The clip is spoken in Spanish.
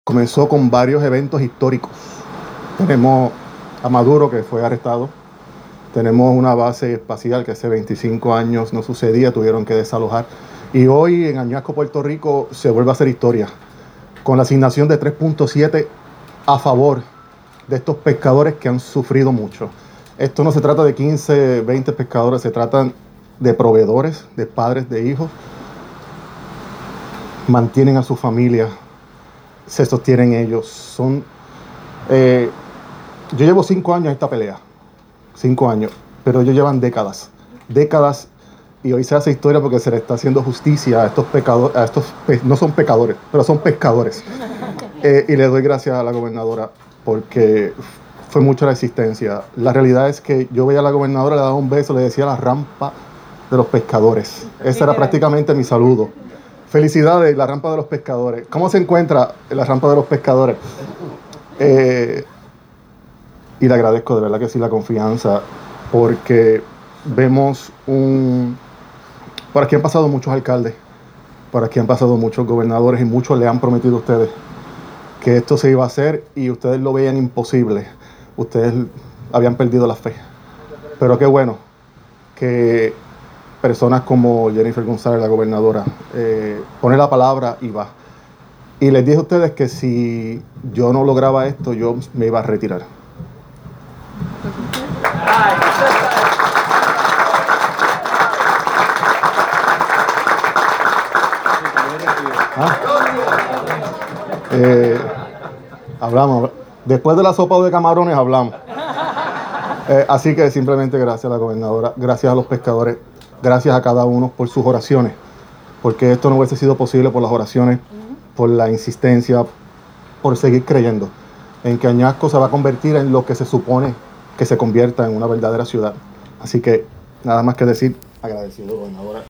Comenzó con varios eventos históricos. Tenemos a Maduro, que fue arrestado. Tenemos una base espacial que hace 25 años no sucedía, tuvieron que desalojar. Y hoy en Añasco, Puerto Rico, se vuelve a hacer historia, con la asignación de 3.7 a favor de estos pescadores que han sufrido mucho. Esto no se trata de 15, 20 pescadores, se trata de proveedores, de padres, de hijos. Mantienen a su familia, se sostienen ellos. Yo llevo 5 años en esta pelea, 5 años, pero ellos llevan décadas, y hoy se hace historia porque se le está haciendo justicia a estos pecadores, no son pecadores, pero son pescadores. Y le doy gracias a la gobernadora porque fue mucho la existencia. La realidad es que yo veía a la gobernadora, le daba un beso, le decía la rampa de los pescadores. Ese era prácticamente mi saludo. Felicidades, la rampa de los pescadores. ¿Cómo se encuentra la rampa de los pescadores? Y le agradezco de verdad que sí la confianza, porque vemos por aquí han pasado muchos alcaldes, por aquí han pasado muchos gobernadores y muchos le han prometido a ustedes que esto se iba a hacer y ustedes lo veían imposible. Ustedes habían perdido la fe. Pero qué bueno que personas como Jennifer González, la gobernadora, pone la palabra y va. Y les dije a ustedes que si yo no lograba esto, yo me iba a retirar. Hablamos. Después de la sopa de camarones hablamos. Así que simplemente gracias a la gobernadora, gracias a los pescadores, gracias a cada uno por sus oraciones, porque esto no hubiese sido posible por las oraciones, por la insistencia, por seguir creyendo en que Añasco se va a convertir en lo que se supone que se convierta en una verdadera ciudad. Así que nada más que decir, agradecido, gobernadora.